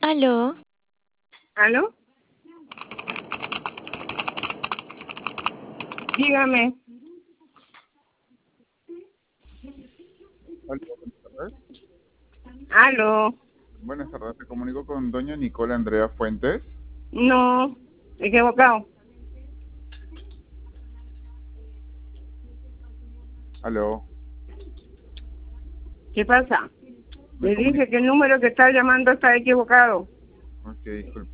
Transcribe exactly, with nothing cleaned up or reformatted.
Aló, ¿Aló? Dígame. Hola, buenas tardes. ¿Aló? Buenas tardes, me comunico con doña Nicola Andrea Fuentes. No, equivocado. Aló, ¿Qué pasa? me Le comunico. dije que el número que está llamando está equivocado. Ok, disculpe.